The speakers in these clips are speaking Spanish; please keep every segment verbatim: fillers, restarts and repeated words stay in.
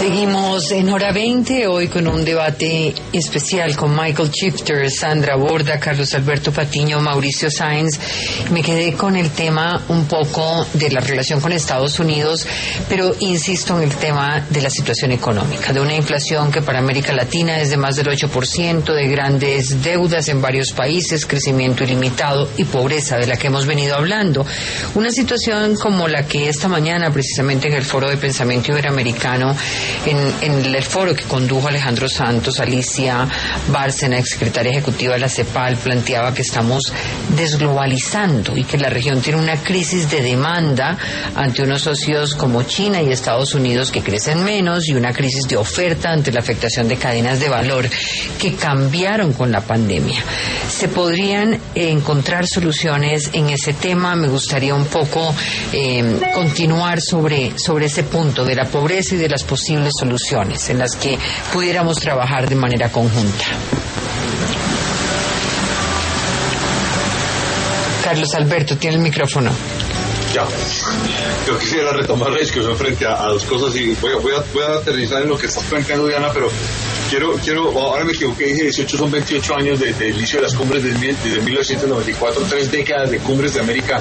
Seguimos en Hora veinte, hoy con un debate especial con Michael Shifter, Sandra Borda, Carlos Alberto Patiño, Mauricio Sáenz. Me quedé con el tema un poco de la relación con Estados Unidos, pero insisto en el tema de la situación económica, de una inflación que para América Latina es de más del ocho por ciento, de grandes deudas en varios países, crecimiento ilimitado y pobreza de la que hemos venido hablando. Una situación como la que esta mañana, precisamente en el Foro de Pensamiento Iberoamericano, En, en el foro que condujo Alejandro Santos, Alicia Bárcena, exsecretaria ejecutiva de la CEPAL, planteaba que estamos desglobalizando y que la región tiene una crisis de demanda ante unos socios como China y Estados Unidos que crecen menos y una crisis de oferta ante la afectación de cadenas de valor que cambiaron con la pandemia. ¿Se podrían encontrar soluciones en ese tema? Me gustaría un poco eh, continuar sobre, sobre ese punto de la pobreza y de las posibles soluciones en las que pudiéramos trabajar de manera conjunta. Carlos Alberto, tiene el micrófono. Ya, yo quisiera retomar la discusión frente a, a dos cosas y voy a, voy, a, voy a aterrizar en lo que estás planteando, Diana, pero quiero, quiero ahora me equivoqué, dije dieciocho, son veintiocho años de, de inicio de las cumbres desde, desde mil novecientos noventa y cuatro, tres décadas de cumbres de América,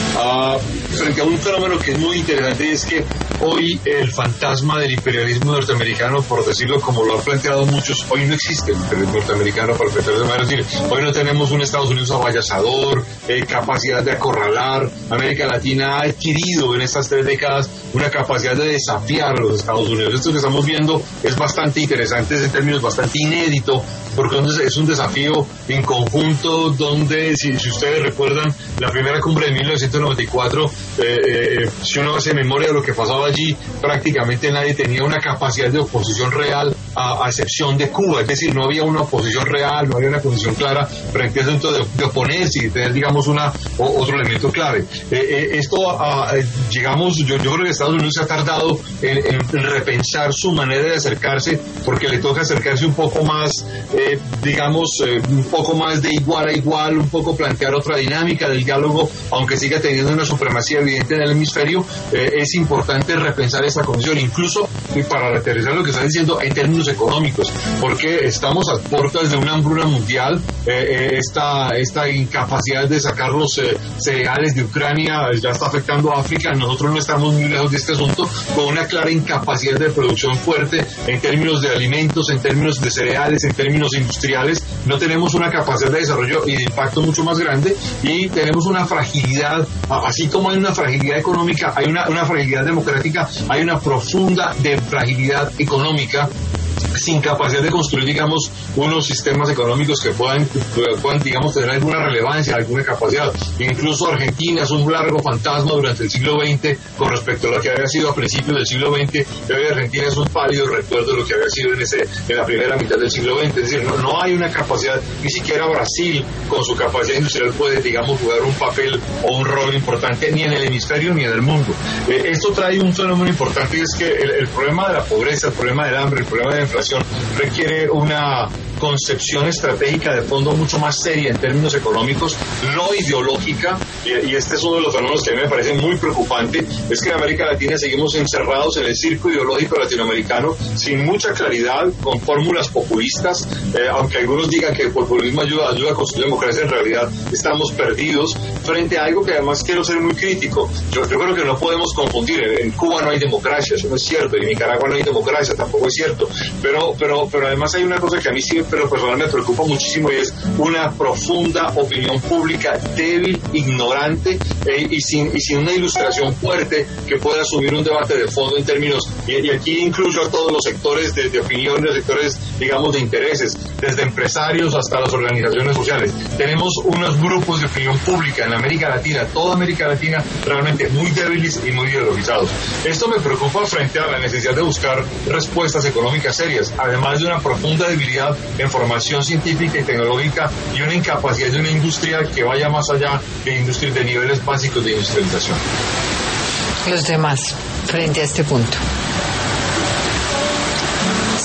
uh, frente a un fenómeno que es muy interesante, y es que hoy el fantasma del imperialismo norteamericano, por decirlo como lo han planteado muchos, hoy no existe el imperialismo norteamericano, para plantearlo de manera decir, hoy no tenemos un Estados Unidos avallazador, eh, capacidad de acorralar. América Latina ha adquirido en estas tres décadas una capacidad de desafiar a los Estados Unidos. Esto que estamos viendo es bastante interesante, es en términos bastante inédito, porque es un desafío en conjunto donde, si, si ustedes recuerdan, la primera cumbre de mil novecientos noventa y cuatro, eh, eh, si uno hace memoria de lo que pasaba allí, prácticamente nadie tenía una capacidad de oposición real, a, a excepción de Cuba, es decir, no había una oposición real, no había una posición clara frente a eso de, de oponerse y de tener, digamos, una, o, otro elemento clave. Eh, eh, esto, a, a, llegamos, yo, yo creo que Estados Unidos se ha tardado en, en, en repensar su manera de acercarse, porque le toca acercarse un poco más, eh, digamos, eh, un poco más de igual a igual, un poco plantear otra dinámica del diálogo, aunque siga teniendo una supremacía evidente en el hemisferio. Eh, es importante repensar esta condición, incluso y para aterrizar lo que está diciendo en términos económicos, porque estamos a puertas de una hambruna mundial. eh, eh, esta, esta incapacidad de sacar los eh, cereales de Ucrania ya está afectando a África. Nosotros no estamos muy lejos de este asunto, con una clara incapacidad de producción fuerte en términos de alimentos, en términos de cereales, en términos industriales. No tenemos una capacidad de desarrollo y de impacto mucho más grande, y tenemos una fragilidad, así como hay una fragilidad económica, hay una, una fragilidad democrática, hay una profunda de fragilidad económica, sin capacidad de construir, digamos, unos sistemas económicos que puedan, puedan, digamos, tener alguna relevancia, alguna capacidad. Incluso Argentina es un largo fantasma durante el siglo veinte con respecto a lo que había sido a principios del siglo veinte. Y hoy Argentina es un pálido recuerdo de lo que había sido en, ese, en la primera mitad del siglo veinte. Es decir, no, no hay una capacidad, ni siquiera Brasil, con su capacidad industrial, puede, digamos, jugar un papel o un rol importante ni en el hemisferio ni en el mundo. Eh, esto trae un fenómeno importante, y es que el, el problema de la pobreza, el problema del hambre, el problema de la inflación, requiere una concepción estratégica de fondo mucho más seria en términos económicos, no ideológica, y, y este es uno de los fenómenos que a mí me parece muy preocupante, es que en América Latina seguimos encerrados en el circo ideológico latinoamericano, sin mucha claridad, con fórmulas populistas, eh, aunque algunos digan que el populismo ayuda, ayuda a construir democracia, en realidad estamos perdidos frente a algo que además quiero ser muy crítico. Yo, yo creo que no podemos confundir, en, en Cuba no hay democracia, eso no es cierto, en Nicaragua no hay democracia, tampoco es cierto, pero, pero, pero además hay una cosa que a mí sí, pero personalmente me preocupa muchísimo, y es una profunda opinión pública débil, ignorante, eh, y, sin, y sin una ilustración fuerte que pueda asumir un debate de fondo en términos, y, y aquí incluyo a todos los sectores de, de opinión, los sectores, digamos, de intereses, desde empresarios hasta las organizaciones sociales. Tenemos unos grupos de opinión pública en América Latina, toda América Latina, realmente muy débiles y muy ideologizados. Esto me preocupa frente a la necesidad de buscar respuestas económicas serias, además de una profunda debilidad en formación científica y tecnológica, y una incapacidad de una industria que vaya más allá de industrias de niveles básicos de industrialización. Los demás, frente a este punto.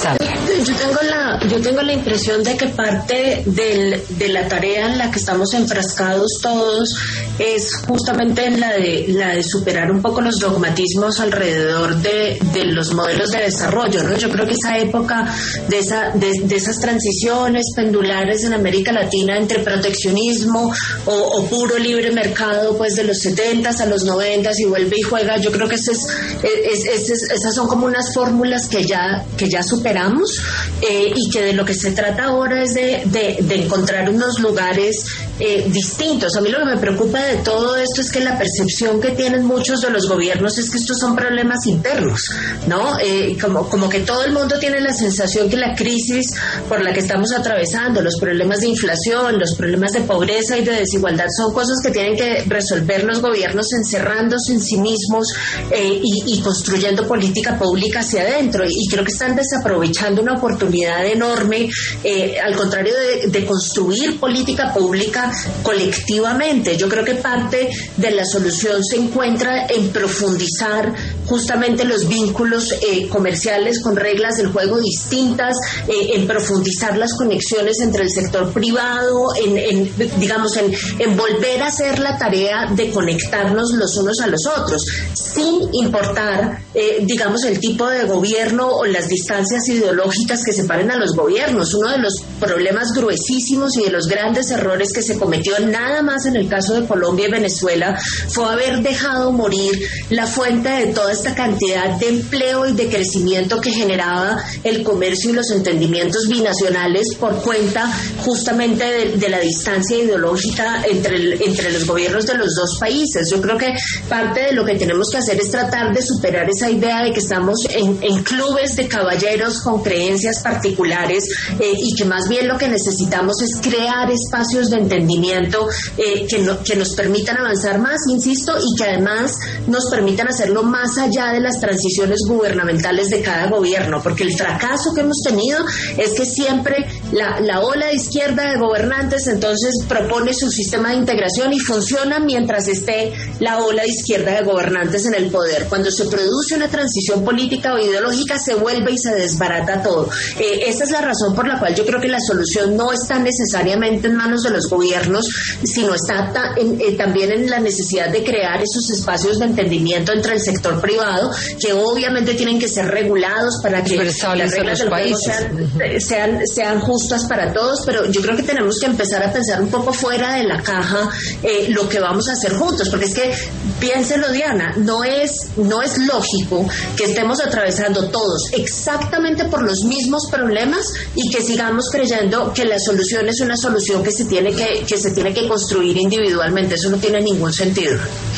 Sandra. Yo tengo la, yo tengo la impresión de que parte del, de la tarea en la que estamos enfrascados todos es justamente en la de, la de superar un poco los dogmatismos alrededor de, de los modelos de desarrollo, ¿no? Yo creo que esa época de, esa, de, de esas transiciones pendulares en América Latina entre proteccionismo o, o puro libre mercado, pues de los setentas a los noventas y vuelve y juega, yo creo que ese es, es, es, es, esas son como unas fórmulas que ya, que ya superamos eh, y que de lo que se trata ahora es de, de, de encontrar unos lugares eh, distintos. A mí lo que me preocupa de todo esto es que la percepción que tienen muchos de los gobiernos es que estos son problemas internos, ¿no? Eh, como, como que todo el mundo tiene la sensación que la crisis por la que estamos atravesando, los problemas de inflación, los problemas de pobreza y de desigualdad son cosas que tienen que resolver los gobiernos encerrándose en sí mismos eh, y, y construyendo política pública hacia adentro. Y creo que están desaprovechando una oportunidad enorme, eh, al contrario de, de construir política pública colectivamente. Yo creo que parte de la solución se encuentra en profundizar justamente los vínculos eh, comerciales con reglas del juego distintas, eh, en profundizar las conexiones entre el sector privado, en, en digamos, en, en volver a hacer la tarea de conectarnos los unos a los otros, sin importar, eh, digamos, el tipo de gobierno o las distancias ideológicas que separen a los gobiernos. Uno de los problemas gruesísimos y de los grandes errores que se cometió nada más en el caso de Colombia y Venezuela fue haber dejado morir la fuente de toda esta cantidad de empleo y de crecimiento que generaba el comercio y los entendimientos binacionales por cuenta justamente de, de la distancia ideológica entre, el, entre los gobiernos de los dos países. Yo creo que parte de lo que tenemos que hacer es tratar de superar esa idea de que estamos en, en clubes de caballeros con creencias particulares eh, y que más bien lo que necesitamos es crear espacios de entendimiento eh, que, no, que nos permitan avanzar más, insisto, y que además nos permitan hacerlo más allá de las transiciones gubernamentales de cada gobierno, porque el fracaso que hemos tenido es que siempre la, la ola de izquierda de gobernantes entonces propone su sistema de integración y funciona mientras esté la ola de izquierda de gobernantes en el poder. Cuando se produce una transición política o ideológica se vuelve y se desbarata todo. Eh, esa es la razón por la cual yo creo que la solución no está necesariamente en manos de los gobiernos, sino está ta, en, eh, también en la necesidad de crear esos espacios de entendimiento entre el sector privado, que obviamente tienen que ser regulados para que las reglas del juego sean, sean, sean justas para todos, pero yo creo que tenemos que empezar a pensar un poco fuera de la caja eh, lo que vamos a hacer juntos, porque es que, piénselo Diana, no es, no es lógico que estemos atravesando todos exactamente por los mismos problemas y que sigamos creyendo que la solución es una solución que se tiene que, que se tiene que construir individualmente. Eso no tiene ningún sentido.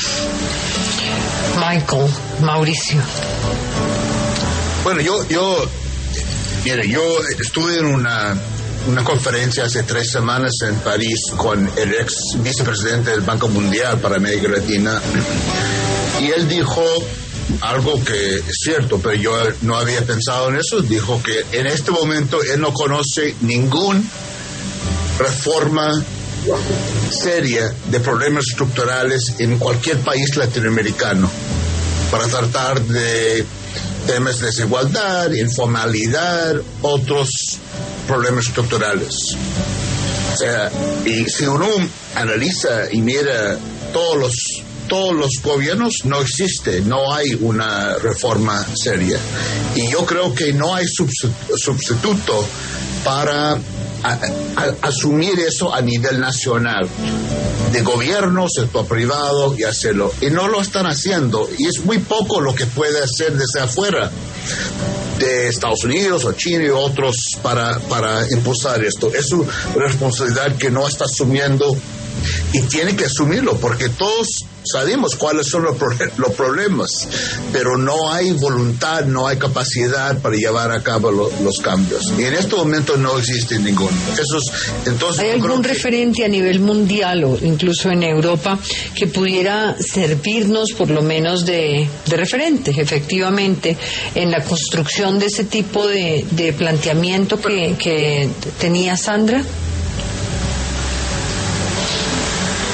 Michael, Mauricio. Bueno, yo, yo, mire, yo estuve en una, una conferencia hace tres semanas en París con el ex vicepresidente del Banco Mundial para América Latina, y él dijo algo que es cierto, pero yo no había pensado en eso. Dijo que en este momento él no conoce ninguna reforma seria de problemas estructurales en cualquier país latinoamericano para tratar de temas de desigualdad, informalidad, otros problemas estructurales. O sea, y si uno analiza y mira todos los todos los gobiernos, no existe, no hay una reforma seria. Y yo creo que no hay sustituto para a, a, asumir eso a nivel nacional, de gobierno, sector privado, y hacerlo. Y no lo están haciendo, y es muy poco lo que puede hacer desde afuera, de Estados Unidos o China y otros, para, para impulsar esto. Es una responsabilidad que no está asumiendo, y tiene que asumirlo, porque todos sabemos cuáles son los, pro- los problemas, pero no hay voluntad, no hay capacidad para llevar a cabo lo, los cambios. Y en este momento no existe ninguno. Eso es, entonces, ¿hay algún que... referente a nivel mundial o incluso en Europa que pudiera servirnos por lo menos de, de referente, efectivamente, en la construcción de ese tipo de, de planteamiento que, que tenía Sandra? Bueno,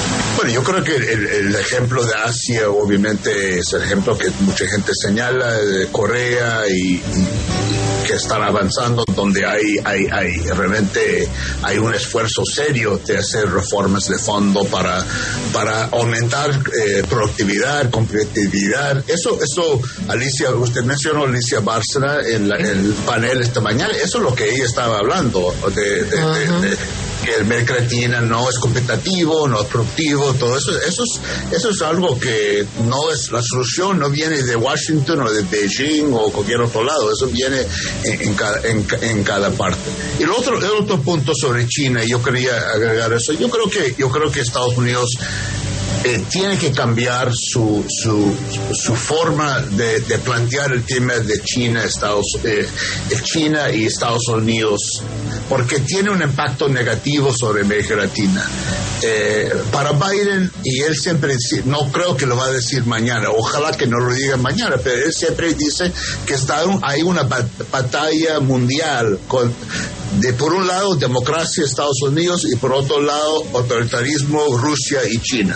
Bueno, yo creo que el, el ejemplo de Asia obviamente es el ejemplo que mucha gente señala, de Corea y, y que están avanzando, donde hay, hay, hay realmente hay un esfuerzo serio de hacer reformas de fondo para, para aumentar eh, productividad, competitividad. Eso, eso, Alicia, usted mencionó a Alicia Bárcena en, la, en el panel esta mañana, eso es lo que ella estaba hablando, de, de, uh-huh. de, de que el América Latina no es competitivo, no es productivo, todo eso, eso es, eso es algo que no es, la solución no viene de Washington o de Beijing o cualquier otro lado, eso viene en, en, cada, en, en cada parte. Y el otro, el otro punto sobre China, yo quería agregar eso, yo creo que, yo creo que Estados Unidos Eh, tiene que cambiar su su, su forma de, de plantear el tema de China, Estados, eh, China y Estados Unidos, porque tiene un impacto negativo sobre América Latina. Eh, para Biden, y él siempre dice, no creo que lo va a decir mañana, ojalá que no lo diga mañana, pero él siempre dice que está un, hay una batalla mundial con, de por un lado democracia Estados Unidos y por otro lado autoritarismo Rusia y China.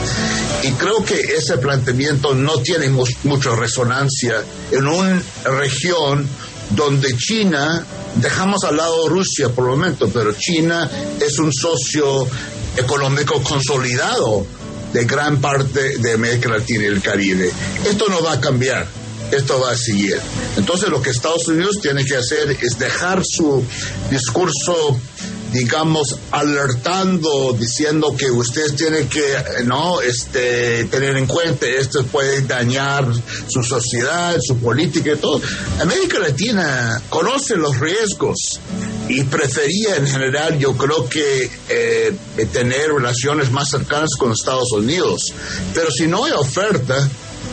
Y creo que ese planteamiento no tiene mu- mucha resonancia en una región donde China, dejamos al lado Rusia por el momento, pero China es un socio económico consolidado de gran parte de América Latina y el Caribe. Esto no va a cambiar, esto va a seguir. Entonces lo que Estados Unidos tiene que hacer es dejar su discurso, digamos, alertando, diciendo que ustedes tienen que, no, este, tener en cuenta, esto puede dañar su sociedad, su política y todo. América Latina conoce los riesgos y prefería en general, yo creo que eh, tener relaciones más cercanas con Estados Unidos. Pero si no hay oferta,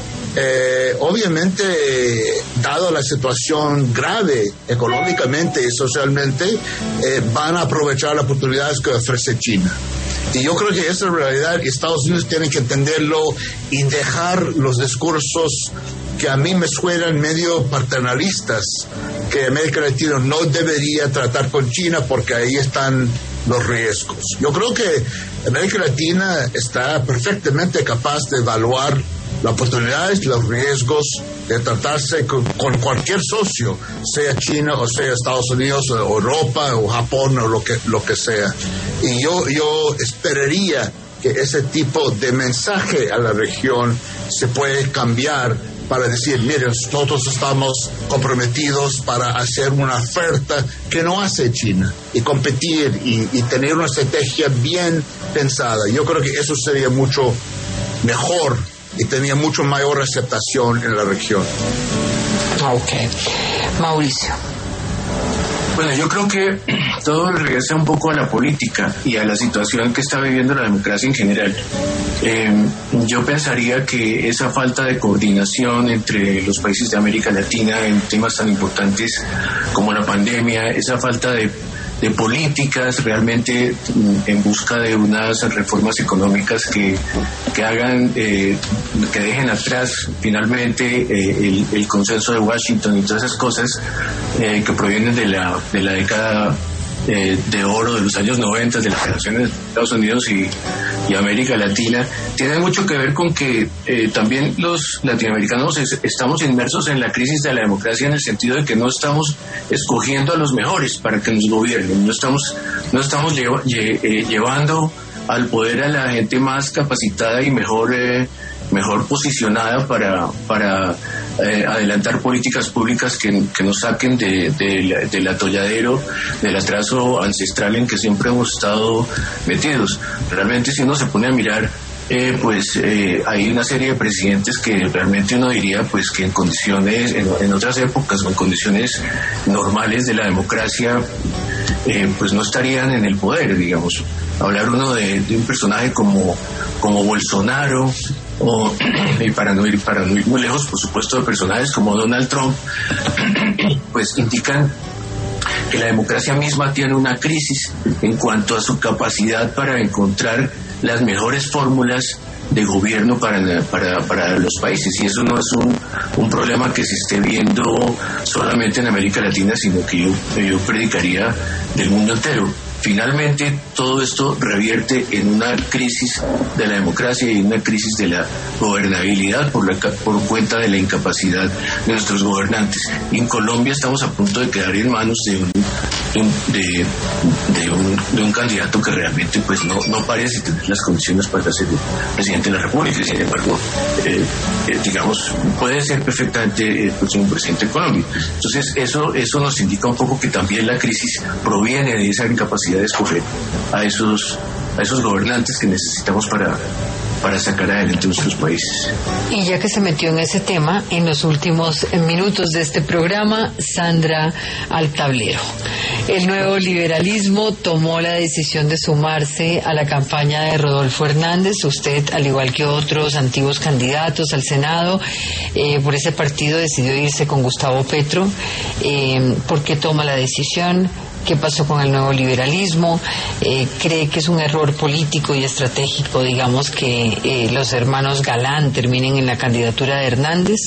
Eh, obviamente, dado la situación grave económicamente y socialmente, eh, van a aprovechar las oportunidades que ofrece China. Y yo creo que esa es la realidad, y Estados Unidos tiene que entenderlo y dejar los discursos que a mí me suenan medio paternalistas, que América Latina no debería tratar con China porque ahí están los riesgos. Yo creo que América Latina está perfectamente capaz de evaluar las oportunidades, los riesgos de tratarse con, con cualquier socio, sea China o sea Estados Unidos o Europa o Japón o lo que lo que sea. Y yo yo esperaría que ese tipo de mensaje a la región se puede cambiar para decir, miren, nosotros estamos comprometidos para hacer una oferta que no hace China y competir y, y tener una estrategia bien pensada. Yo creo que eso sería mucho mejor y tenía mucho mayor aceptación en la región. Ok. Mauricio. Bueno, yo creo que todo regresa un poco a la política y a la situación que está viviendo la democracia en general. Eh, yo pensaría que esa falta de coordinación entre los países de América Latina en temas tan importantes como la pandemia, esa falta de de políticas realmente en busca de unas reformas económicas que, que hagan, eh, que dejen atrás finalmente eh, el, el consenso de Washington y todas esas cosas eh, que provienen de la, de la década eh, de oro de los años noventa de las relaciones de Estados Unidos y, y América Latina, tiene mucho que ver con que eh, también los latinoamericanos es, estamos inmersos en la crisis de la democracia en el sentido de que no estamos escogiendo a los mejores para que nos gobiernen, no estamos, no estamos lleva, lle, eh, llevando al poder a la gente más capacitada y mejor eh, mejor posicionada para para eh, adelantar políticas públicas que, que nos saquen de, de, del atolladero, del atraso ancestral en que siempre hemos estado metidos. Realmente, si uno se pone a mirar, eh, pues eh, hay una serie de presidentes que realmente uno diría pues que en condiciones, en, en otras épocas o en condiciones normales de la democracia, eh, pues no estarían en el poder, digamos. Hablar uno de, de un personaje como, como Bolsonaro, o, y para no ir para no ir muy lejos, por supuesto, de personajes como Donald Trump, pues indican que la democracia misma tiene una crisis en cuanto a su capacidad para encontrar las mejores fórmulas de gobierno para, para, para los países, y eso no es un, un problema que se esté viendo solamente en América Latina, sino que yo, yo predicaría del mundo entero. finalmente todo esto revierte en una crisis de la democracia y en una crisis de la gobernabilidad por, la, por cuenta de la incapacidad de nuestros gobernantes. Y en Colombia estamos a punto de quedar en manos de un, de un, de, de un, de un candidato que realmente pues no, no parece tener las condiciones para ser presidente de la República. Sin embargo, eh, eh, digamos, puede ser perfectamente el próximo presidente de Colombia. Entonces eso, eso nos indica un poco que también la crisis proviene de esa incapacidad de escoger a esos, a esos gobernantes que necesitamos para para sacar adelante nuestros países. Y ya que se metió en ese tema, en los últimos minutos de este programa, Sandra al tablero. El nuevo liberalismo tomó la decisión de sumarse a la campaña de Rodolfo Hernández. Usted, al igual que otros antiguos candidatos al Senado, eh, por ese partido decidió irse con Gustavo Petro. Eh, ¿Por qué toma la decisión? ¿Qué pasó con el nuevo liberalismo? Eh, ¿Cree que es un error político y estratégico, digamos, que eh, los hermanos Galán terminen en la candidatura de Hernández?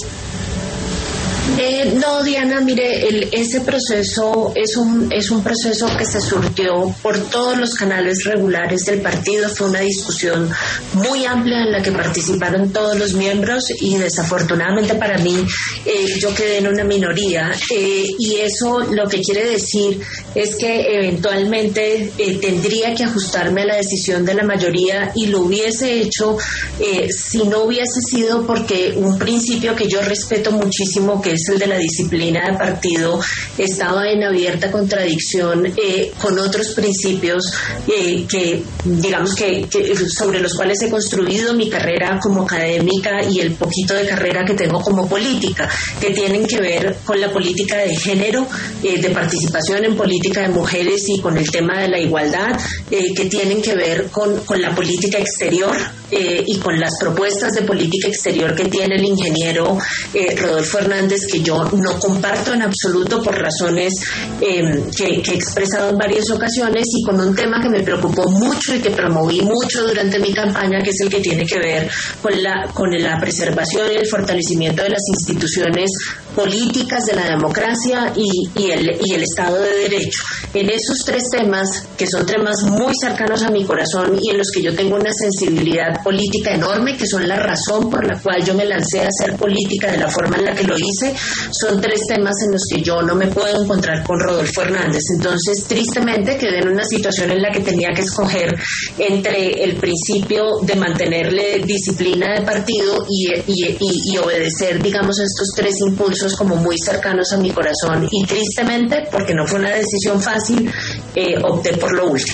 Eh, no, Diana, mire, el, ese proceso es un, es un proceso que se surtió por todos los canales regulares del partido. Fue una discusión muy amplia en la que participaron todos los miembros y desafortunadamente para mí eh, yo quedé en una minoría eh, y eso lo que quiere decir es que eventualmente eh, tendría que ajustarme a la decisión de la mayoría y lo hubiese hecho eh, si no hubiese sido porque un principio que yo respeto muchísimo, que es el de la disciplina de partido, estaba en abierta contradicción eh, con otros principios eh, que, digamos, que, que sobre los cuales he construido mi carrera como académica y el poquito de carrera que tengo como política, que tienen que ver con la política de género, eh, de participación en política de mujeres y con el tema de la igualdad, eh, que tienen que ver con, con la política exterior eh, y con las propuestas de política exterior que tiene el ingeniero eh, Rodolfo Hernández, que yo no comparto en absoluto por razones eh, que, que he expresado en varias ocasiones, y con un tema que me preocupó mucho y que promoví mucho durante mi campaña, que es el que tiene que ver con la, con la preservación y el fortalecimiento de las instituciones políticas, de la democracia y, y, el, y el Estado de Derecho. En esos tres temas, que son temas muy cercanos a mi corazón y en los que yo tengo una sensibilidad política enorme, que son la razón por la cual yo me lancé a hacer política de la forma en la que lo hice, son tres temas en los que yo no me puedo encontrar con Rodolfo Hernández. Entonces, tristemente, quedé en una situación en la que tenía que escoger entre el principio de mantenerle disciplina de partido y, y, y, y obedecer, digamos, estos tres impulsos como muy cercanos a mi corazón, y tristemente, porque no fue una decisión fácil, eh, opté por lo último.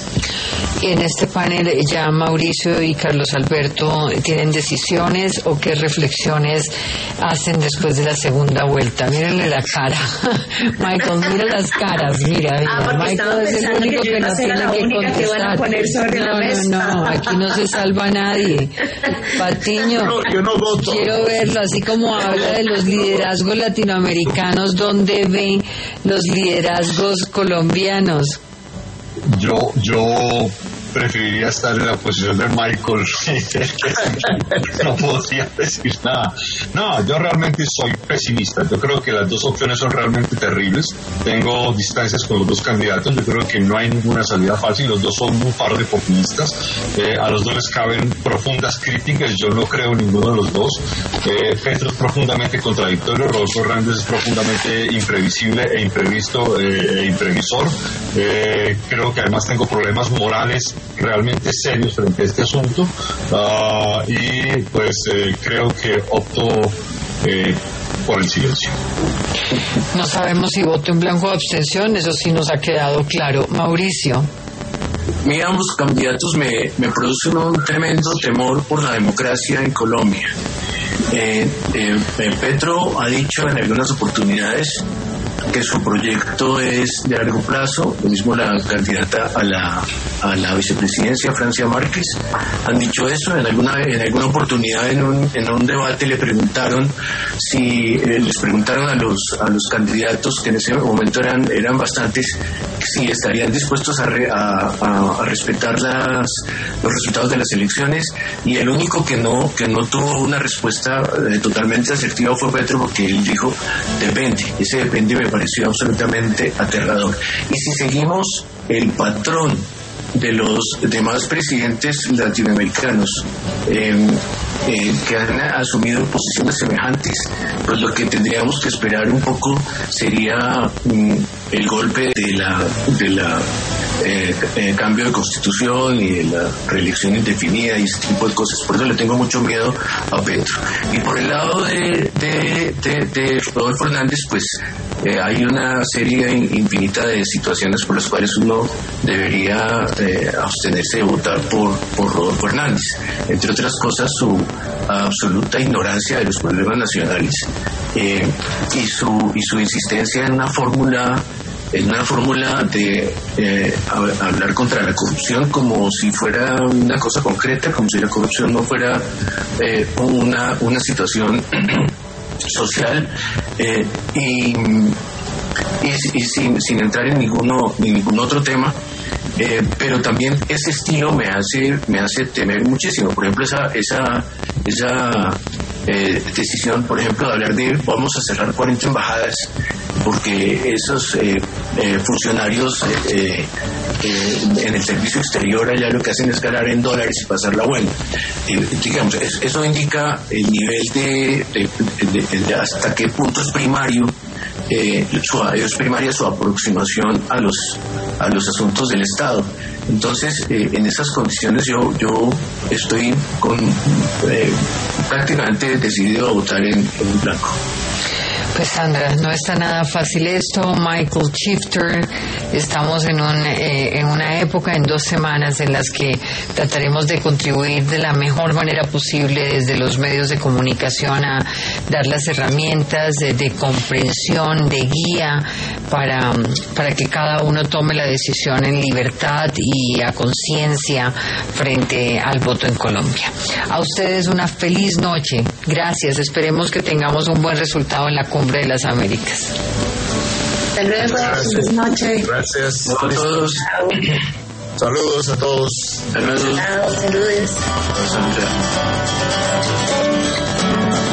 En este panel ya Mauricio y Carlos Alberto tienen decisiones o qué reflexiones hacen después de la segunda vuelta. Mírenle la cara. Michael, mira las caras, mira, mira. Ah, Michael es el único que, que no tiene que contestar. Que van a poner sobre no, la mesa. no, no, aquí no se salva nadie. Patiño, no, yo no voto. Quiero verlo, así como habla de los liderazgos latinoamericanos, ¿dónde ven los liderazgos colombianos? Yo, yo preferiría estar en la posición de Michael. No podría decir nada. No, yo realmente soy pesimista. Yo creo que las dos opciones son realmente terribles. Tengo distancias con los dos candidatos. Yo creo que no hay ninguna salida fácil. Los dos son un par de populistas. Eh, a los dos les caben profundas críticas. Yo no creo en ninguno de los dos. Eh, Petro es profundamente contradictorio. Rodolfo Hernández es profundamente imprevisible e imprevisto eh, e imprevisor. Eh, creo que además tengo problemas morales realmente serios frente a este asunto, uh, y pues eh, creo que opto eh, por el silencio. No sabemos si voto en blanco o abstención, eso sí nos ha quedado claro. Mauricio. Mi ambos candidatos me, me producen un tremendo temor por la democracia en Colombia. Eh, eh, Petro ha dicho en algunas oportunidades que su proyecto es de largo plazo. Lo mismo la candidata a la a la vicepresidencia, Francia Márquez, han dicho eso. En alguna en alguna oportunidad en un en un debate le preguntaron si eh, les preguntaron a los a los candidatos, que en ese momento eran eran bastantes, si estarían dispuestos a, re, a, a, a respetar las los resultados de las elecciones, y el único que no que no tuvo una respuesta eh, totalmente asertiva fue Petro, porque él dijo depende. Ese depende me pareció absolutamente aterrador. Y si seguimos el patrón de los demás presidentes latinoamericanos eh, eh, que han asumido posiciones semejantes, pues lo que tendríamos que esperar un poco sería mm, el golpe de la de la eh, eh, cambio de constitución y de la reelección indefinida y ese tipo de cosas. Por eso le tengo mucho miedo a Petro. Y por el lado de de, de, de Rodolfo Hernández, pues eh, hay una serie infinita de situaciones por las cuales uno debería eh, abstenerse de votar por, por Rodolfo Hernández. Entre otras cosas, su absoluta ignorancia de los problemas nacionales eh, y su y su insistencia en una fórmula en una fórmula de eh, hablar contra la corrupción como si fuera una cosa concreta, como si la corrupción no fuera eh, una, una situación social eh, y, y, y sin, sin entrar en ninguno en ningún otro tema. Eh, pero también ese estilo me hace me hace temer muchísimo. Por ejemplo, esa esa esa eh, decisión, por ejemplo, de hablar de vamos a cerrar cuarenta embajadas porque esos eh, eh, funcionarios eh, eh, en el servicio exterior allá lo que hacen es ganar en dólares y pasarla bueno. Eh, digamos, es, eso indica el nivel de, de, de, de hasta qué punto es primario Eh, su, es primaria su aproximación a los a los asuntos del Estado. Entonces, eh, en esas condiciones yo yo estoy con eh, prácticamente decidido a votar en, en blanco. Pues Sandra, no está nada fácil esto. Michael Shifter, estamos en, un, eh, en una época, en dos semanas, en las que trataremos de contribuir de la mejor manera posible desde los medios de comunicación a dar las herramientas de, de comprensión, de guía, para, para que cada uno tome la decisión en libertad y a conciencia frente al voto en Colombia. A ustedes una feliz noche. Gracias. Esperemos que tengamos un buen resultado en la cumbre de las Américas. Hasta luego. Buenas noches. Gracias a todos. Saludos a todos. Saludos. Saludos. Saludos.